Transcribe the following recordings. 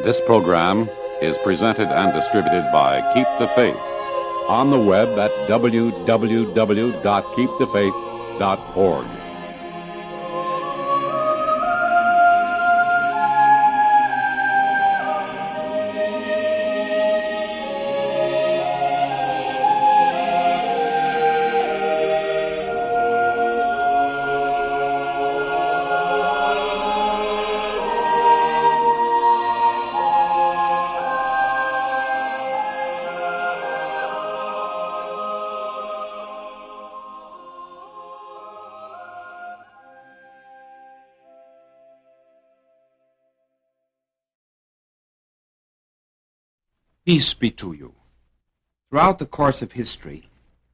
This program is presented and distributed by Keep the Faith on the web at www.keepthefaith.org. Peace be to you. Throughout the course of history,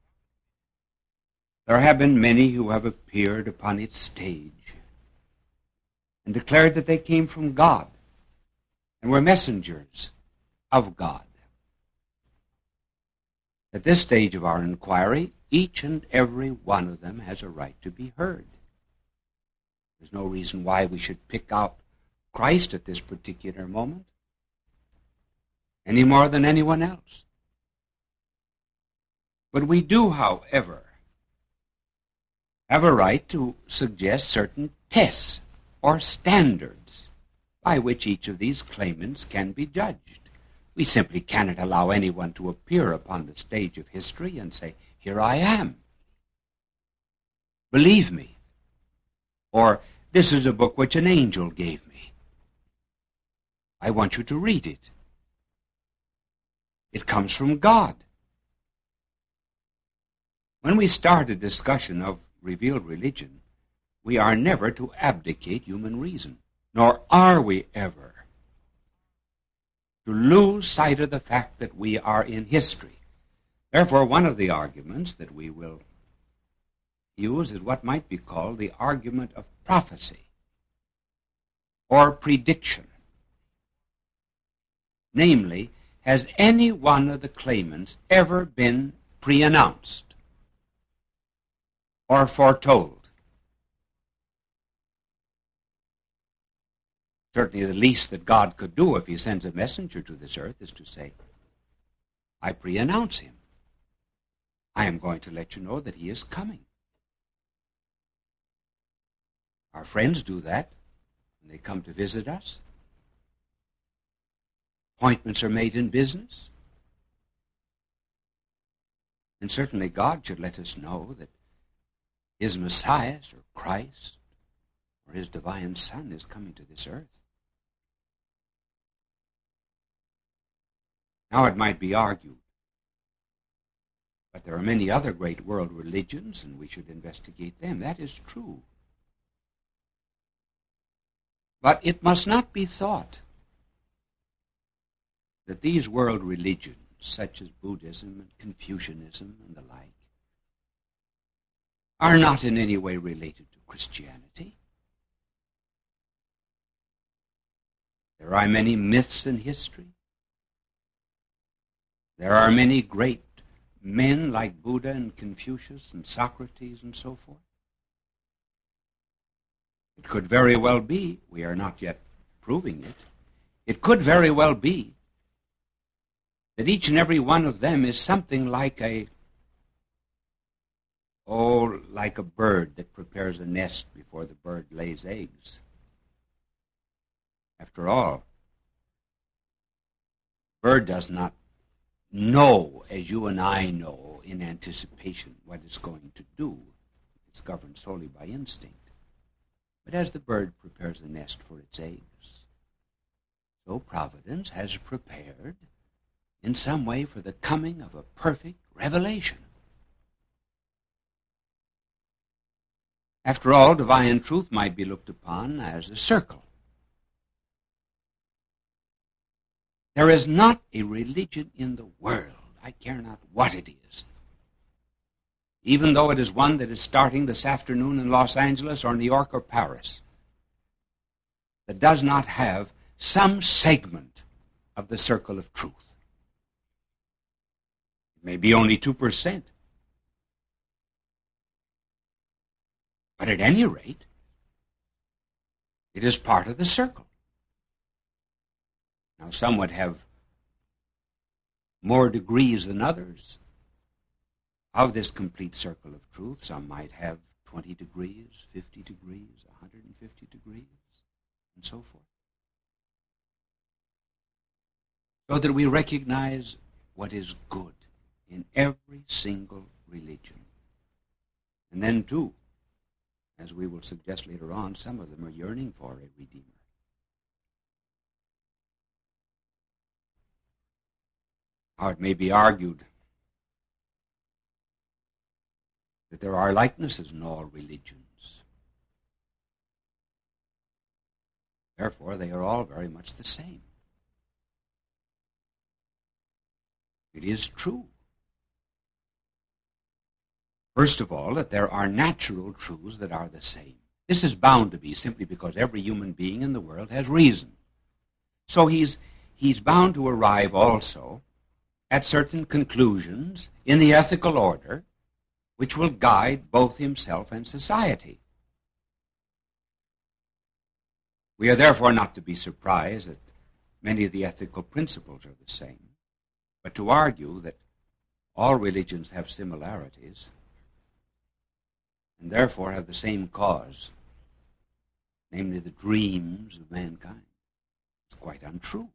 there have been many who have appeared upon its stage and declared that they came from God and were messengers of God. At this stage of our inquiry, each and every one of them has a right to be heard. There's no reason why we should pick out Christ at this particular moment, any more than anyone else. But we do, however, have a right to suggest certain tests or standards by which each of these claimants can be judged. We simply cannot allow anyone to appear upon the stage of history and say, "Here I am. Believe me." Or, "This is a book which an angel gave me. I want you to read it. It comes from God." When we start a discussion of revealed religion, we are never to abdicate human reason, nor are we ever to lose sight of the fact that we are in history. Therefore, one of the arguments that we will use is what might be called the argument of prophecy or prediction. Namely, has any one of the claimants ever been pre-announced or foretold? Certainly the least that God could do if he sends a messenger to this earth is to say, "I pre-announce him. I am going to let you know that he is coming." Our friends do that when they come to visit us. Appointments are made in business. And certainly God should let us know that his Messiah, or Christ, or his divine Son is coming to this earth. Now it might be argued, but there are many other great world religions, and we should investigate them. That is true. But it must not be thought that these world religions, such as Buddhism and Confucianism and the like, are not in any way related to Christianity. There are many myths in history. There are many great men like Buddha and Confucius and Socrates and so forth. It could very well be, we are not yet proving it, it could very well be that each and every one of them is something like a bird that prepares a nest before the bird lays eggs. After all, the bird does not know, as you and I know, in anticipation what it's going to do. It's governed solely by instinct. But as the bird prepares a nest for its eggs, so Providence has prepared in some way for the coming of a perfect revelation. After all, divine truth might be looked upon as a circle. There is not a religion in the world, I care not what it is, even though it is one that is starting this afternoon in Los Angeles or New York or Paris, that does not have some segment of the circle of truth. Maybe only 2%. But at any rate, it is part of the circle. Now, some would have more degrees than others of this complete circle of truth. Some might have 20 degrees, 50 degrees, 150 degrees, and so forth. So that we recognize what is good in every single religion. And then, too, as we will suggest later on, some of them are yearning for a Redeemer. Now, it may be argued that there are likenesses in all religions. Therefore, they are all very much the same. It is true. First of all, that there are natural truths that are the same. This is bound to be simply because every human being in the world has reason. So he's bound to arrive also at certain conclusions in the ethical order which will guide both himself and society. We are therefore not to be surprised that many of the ethical principles are the same, but to argue that all religions have similarities and therefore have the same cause, namely the dreams of mankind, is quite untrue.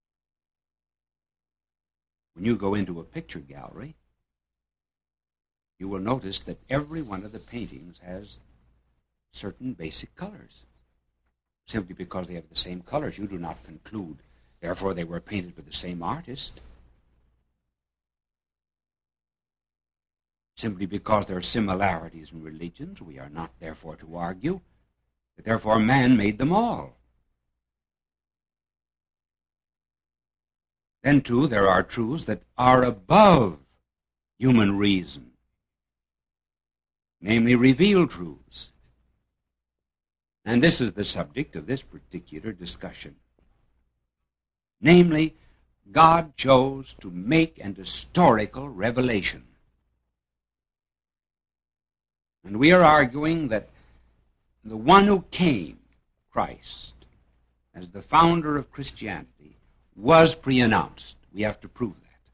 When you go into a picture gallery, you will notice that every one of the paintings has certain basic colors. Simply because they have the same colors, you do not conclude, therefore, they were painted by the same artist. Simply because there are similarities in religions, we are not, therefore, to argue that, therefore, man made them all. Then, too, there are truths that are above human reason, namely revealed truths. And this is the subject of this particular discussion. Namely, God chose to make an historical revelation. And we are arguing that the one who came, Christ, as the founder of Christianity, was pre-announced. We have to prove that.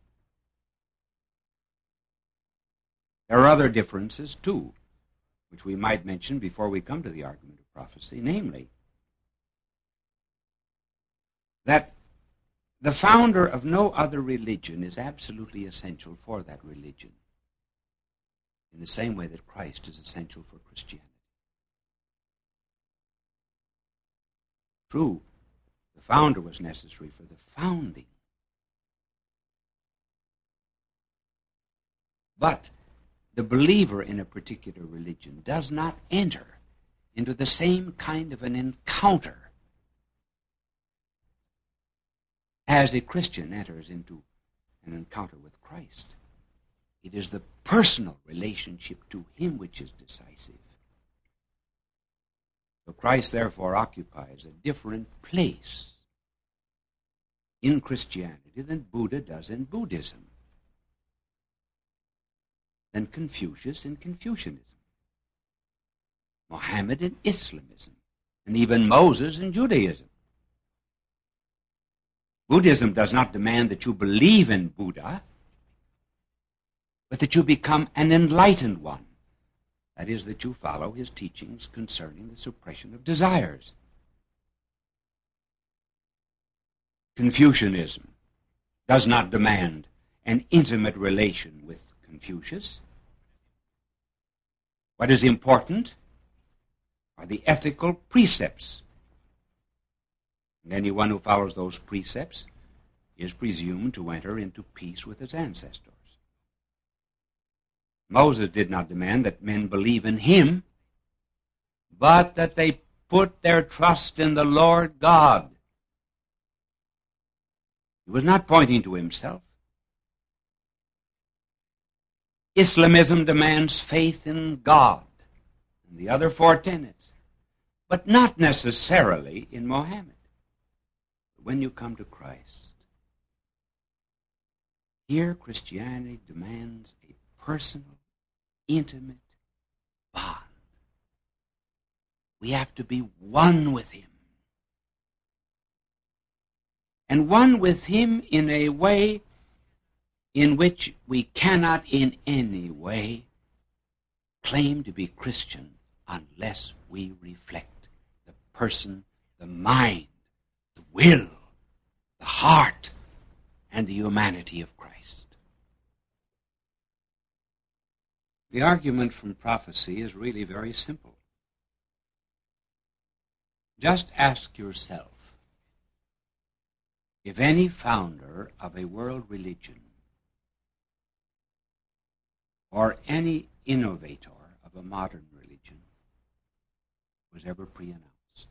There are other differences, too, which we might mention before we come to the argument of prophecy, namely, that the founder of no other religion is absolutely essential for that religion, in the same way that Christ is essential for Christianity. True, the founder was necessary for the founding. But the believer in a particular religion does not enter into the same kind of an encounter as a Christian enters into an encounter with Christ. It is the personal relationship to him which is decisive. So Christ, therefore, occupies a different place in Christianity than Buddha does in Buddhism, than Confucius in Confucianism, Mohammed in Islamism, and even Moses in Judaism. Buddhism does not demand that you believe in Buddha, but that you become an enlightened one. That is, that you follow his teachings concerning the suppression of desires. Confucianism does not demand an intimate relation with Confucius. What is important are the ethical precepts. And anyone who follows those precepts is presumed to enter into peace with his ancestors. Moses did not demand that men believe in him, but that they put their trust in the Lord God. He was not pointing to himself. Islamism demands faith in God and the other four tenets, but not necessarily in Mohammed. When you come to Christ, here Christianity demands a personal, intimate bond. We have to be one with him. and one with him in a way in which we cannot in any way claim to be Christian unless we reflect the person, the mind, the will, the heart, and the humanity of Christ. The argument from prophecy is really very simple. Just ask yourself if any founder of a world religion or any innovator of a modern religion was ever pre-announced.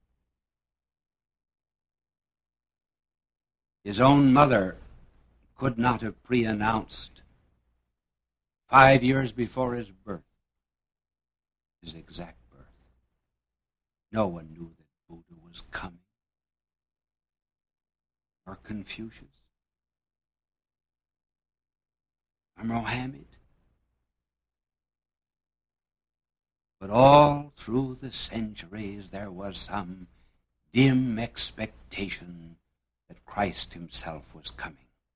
His own mother could not have pre-announced 5 years before his birth, his exact birth. No one knew that Buddha was coming, or Confucius, or Mohammed. But all through the centuries there was some dim expectation that Christ himself was coming.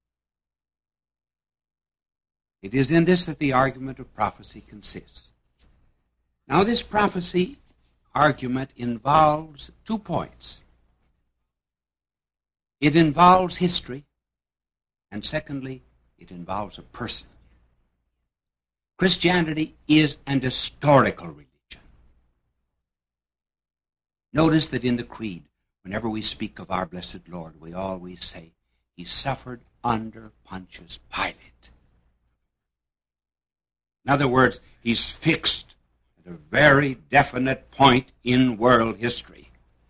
It is in this that the argument of prophecy consists. Now, this prophecy argument involves 2 points. It involves history, and secondly, it involves a person. Christianity is an historical religion. Notice that in the Creed, whenever we speak of our blessed Lord, we always say, he suffered under Pontius Pilate. In other words, he's fixed at a very definite point in world history.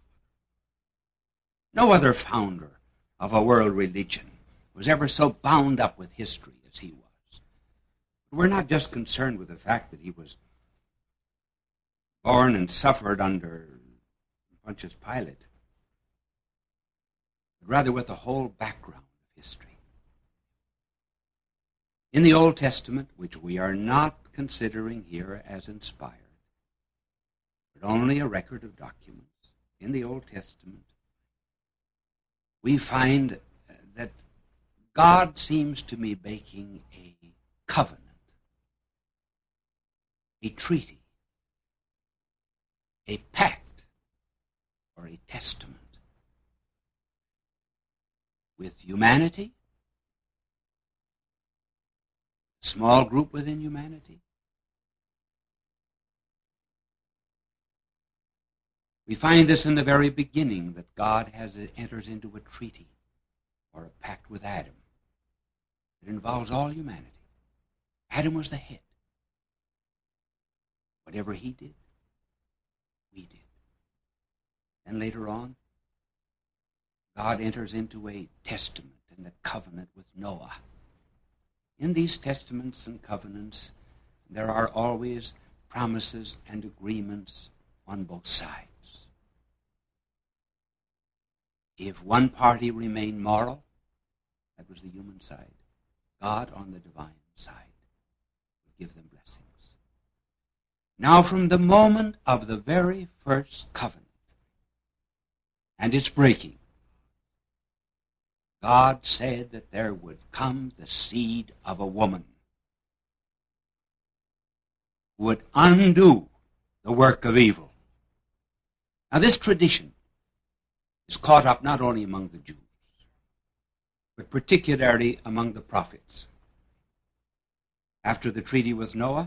No other founder of a world religion was ever so bound up with history as he was. We're not just concerned with the fact that he was born and suffered under Pontius Pilate, but rather with the whole background of history. In the Old Testament, which we are not considering here as inspired, but only a record of documents, in the Old Testament, we find that God seems to be making a covenant, a treaty, a pact, or a testament with humanity, a small group within humanity. We find this in the very beginning, that God enters into a treaty or a pact with Adam. It involves all humanity. Adam was the head. Whatever he did, we did. And later on, God enters into a testament and a covenant with Noah. In these testaments and covenants, there are always promises and agreements on both sides. If one party remained moral, that was the human side, God on the divine side would give them blessings. Now, from the moment of the very first covenant and its breaking, God said that there would come the seed of a woman who would undo the work of evil. Now, this tradition is caught up not only among the Jews, but particularly among the prophets. After the treaty with Noah,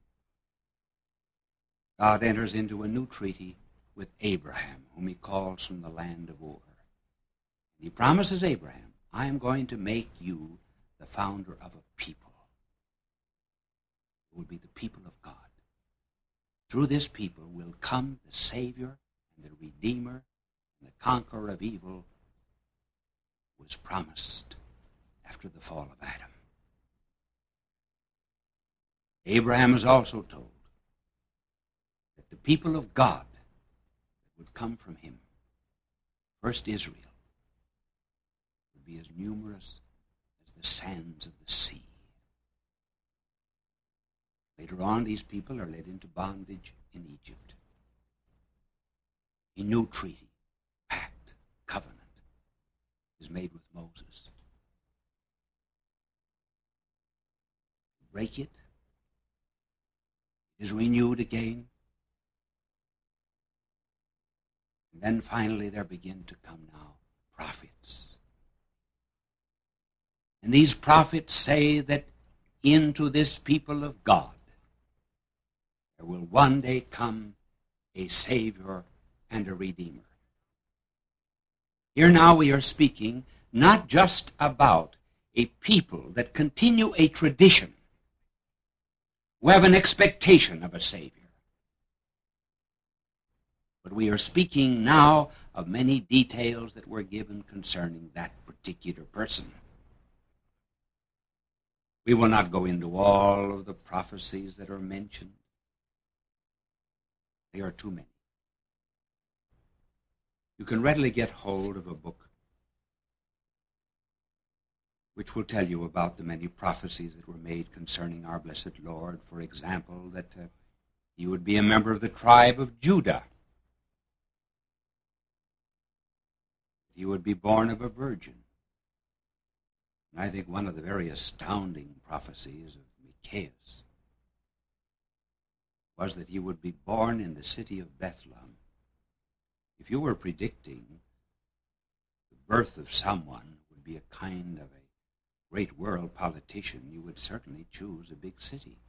God enters into a new treaty with Abraham, whom he calls from the land of Ur. He promises Abraham, I am going to make you the founder of a people. It will be the people of God. Through this people will come the Savior and the Redeemer and the conqueror of evil, who was promised after the fall of Adam. Abraham is also told that the people of God that would come from him, first Israel, would be as numerous as the sands of the sea. Later on, these people are led into bondage in Egypt. A new treaty, pact, covenant is made with Moses. Break it. It is renewed again. And then finally there begin to come now prophets. And these prophets say that into this people of God there will one day come a Savior and a Redeemer. Here now we are speaking not just about a people that continue a tradition, who have an expectation of a Savior, but we are speaking now of many details that were given concerning that particular person. We will not go into all of the prophecies that are mentioned. They are too many. You can readily get hold of a book which will tell you about the many prophecies that were made concerning our blessed Lord. For example, that he would be a member of the tribe of Judah. He would be born of a virgin. And I think one of the very astounding prophecies of Micaiah was that he would be born in the city of Bethlehem. If you were predicting the birth of someone who would be a kind of a great world politician, you would certainly choose a big city.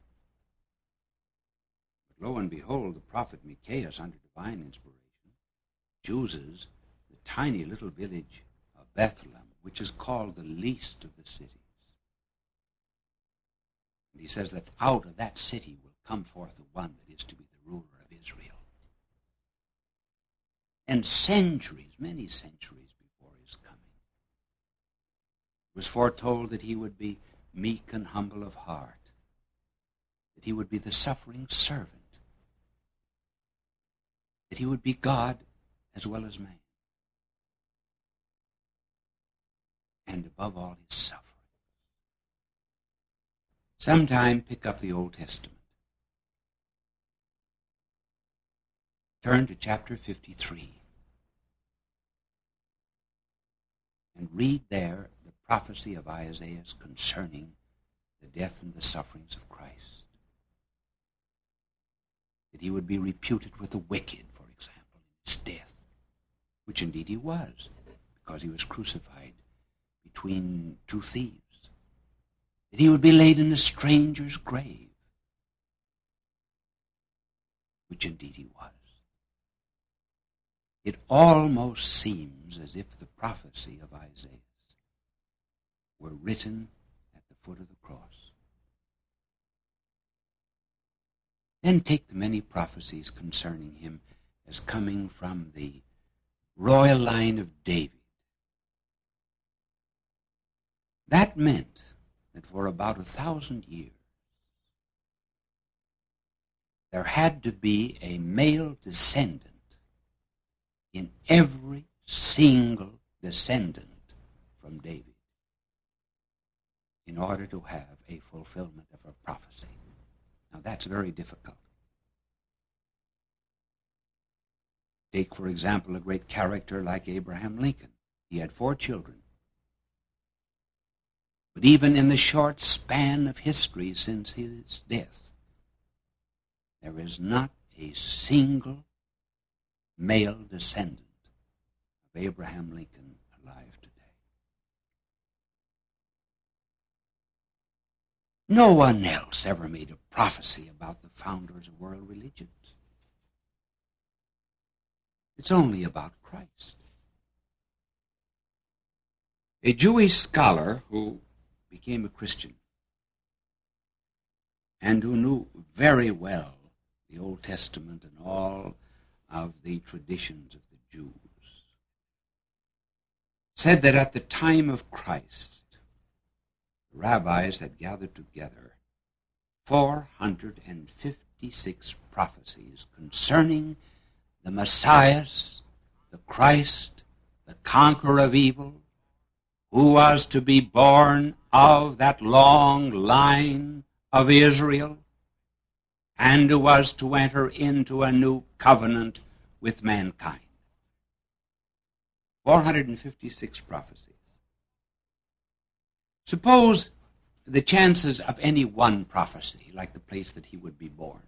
But lo and behold, the prophet Micaiah, under divine inspiration, chooses the tiny little village of Bethlehem, which is called the least of the cities. And he says that out of that city will come forth the one that is to be the ruler of Israel. And centuries, many centuries before his coming, it was foretold that he would be meek and humble of heart, that he would be the suffering servant, that he would be God as well as man, and above all his suffering. Sometime pick up the Old Testament. Turn to chapter 53 and read there the prophecy of Isaiah concerning the death and the sufferings of Christ. That he would be reputed with the wicked, for example, in his death, which indeed he was, because he was crucified between two thieves. That he would be laid in a stranger's grave, which indeed he was. It almost seems as if the prophecy of Isaiah were written at the foot of the cross. Then take the many prophecies concerning him as coming from the royal line of David. That meant that for about 1,000 years there had to be a male descendant in every single descendant from David in order to have a fulfillment of a prophecy. Now that's very difficult. Take, for example, a great character like Abraham Lincoln. He had 4 children. But even in the short span of history since his death, there is not a single male descendant of Abraham Lincoln alive today. No one else ever made a prophecy about the founders of world religions. It's only about Christ. A Jewish scholar who became a Christian and who knew very well the Old Testament and all of the traditions of the Jews, said that at the time of Christ, the rabbis had gathered together 456 prophecies concerning the Messiah, the Christ, the conqueror of evil, who was to be born of that long line of Israel, and who was to enter into a new covenant with mankind. 456 prophecies. Suppose the chances of any one prophecy, like the place that he would be born,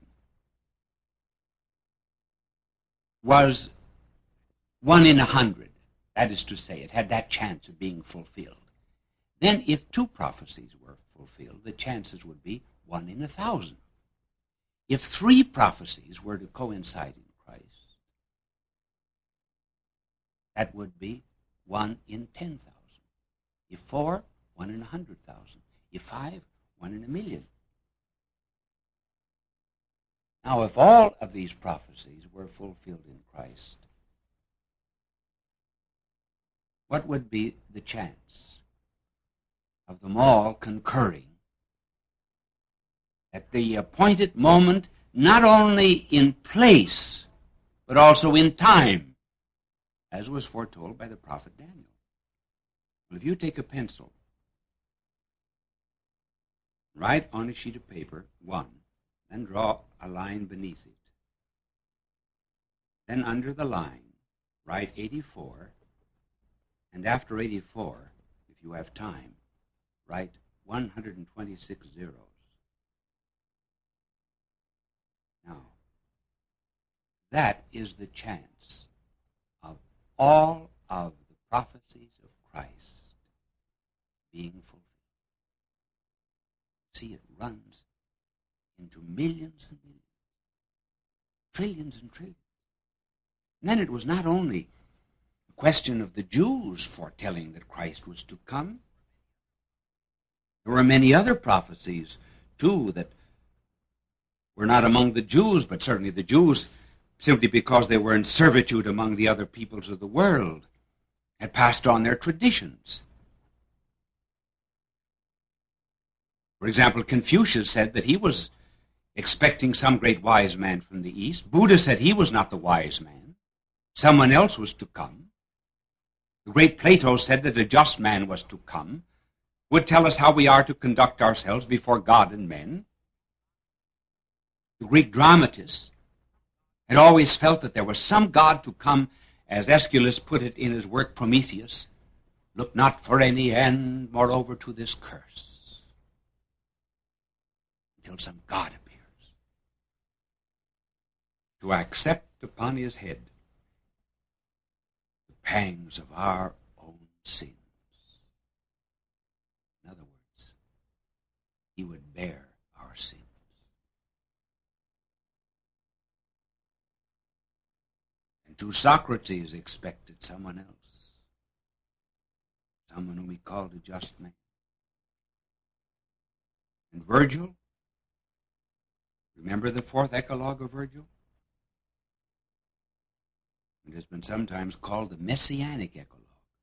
was 1 in 100. That is to say, it had that chance of being fulfilled. Then if 2 prophecies were fulfilled, the chances would be 1 in 1,000. If 3 prophecies were to coincide in Christ, that would be 1 in 10,000. If 4, 1 in 100,000. If 5, 1 in 1,000,000. Now, if all of these prophecies were fulfilled in Christ, what would be the chance of them all concurring at the appointed moment, not only in place, but also in time, as was foretold by the prophet Daniel? Well, if you take a pencil, write on a sheet of paper 1, then draw a line beneath it. Then under the line, write 84, and after 84, if you have time, write 126 zeros. Now, that is the chance of all of the prophecies of Christ being fulfilled. See, it runs into millions and millions, trillions and trillions. And then it was not only a question of the Jews foretelling that Christ was to come. There were many other prophecies, too, that were not among the Jews, but certainly the Jews, simply because they were in servitude among the other peoples of the world, had passed on their traditions. For example, Confucius said that he was expecting some great wise man from the East. Buddha said he was not the wise man. Someone else was to come. The great Plato said that a just man was to come, would tell us how we are to conduct ourselves before God and men. The Greek dramatists had always felt that there was some God to come, as Aeschylus put it in his work Prometheus, look not for any end, moreover, to this curse, until some God appears to accept upon his head the pangs of our own sins. In other words, he would bear our sins. And to Socrates expected someone else, someone whom he called a just man. And Virgil, remember the 4th Eclogue of Virgil? It has been sometimes called the Messianic Eclogue,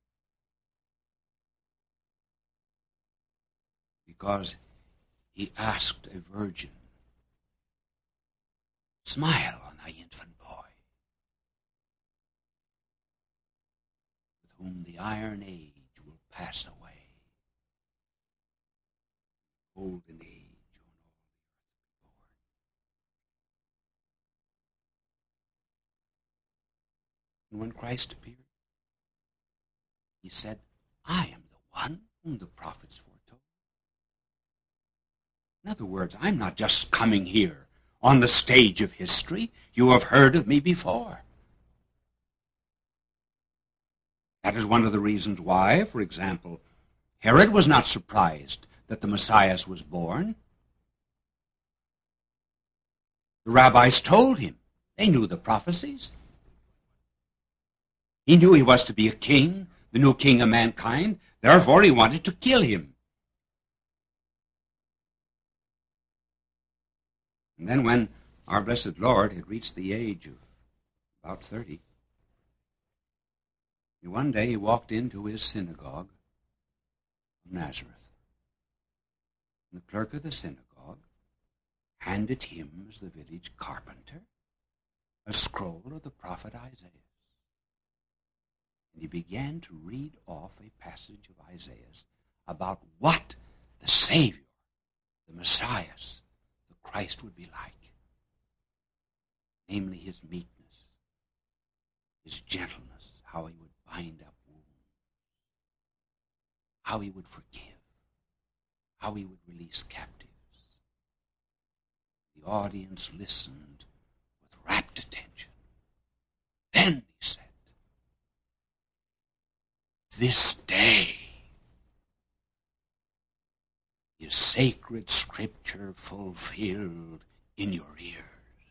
because he asked a virgin, smile on thy infant boy, with whom the iron age will pass away. Golden age. And when Christ appeared, he said, I am the one whom the prophets foretold. In other words, I'm not just coming here on the stage of history. You have heard of me before. That is one of the reasons why, for example, Herod was not surprised that the Messiah was born. The rabbis told him. They knew the prophecies. He knew he was to be a king, the new king of mankind. Therefore, he wanted to kill him. And then when our blessed Lord had reached the age of about 30, one day he walked into his synagogue of Nazareth. And the clerk of the synagogue handed him, as the village carpenter, a scroll of the prophet Isaiah. And he began to read off a passage of Isaiah about what the Savior, the Messiah, the Christ would be like. Namely, his meekness, his gentleness, how he would bind up wounds, how he would forgive, how he would release captives. The audience listened with rapt attention. Then he said, "This day is sacred scripture fulfilled in your ears."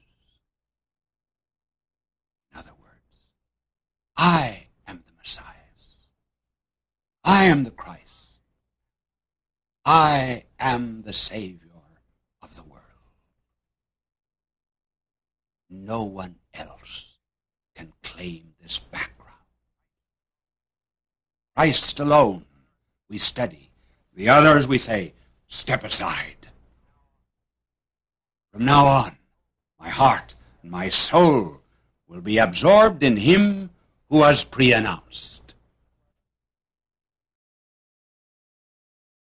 In other words, I am the Messiah. I am the Christ. I am the Savior of the world. No one else can claim this background. Christ alone we study. The others we say, step aside. From now on, my heart and my soul will be absorbed in him who was pre-announced.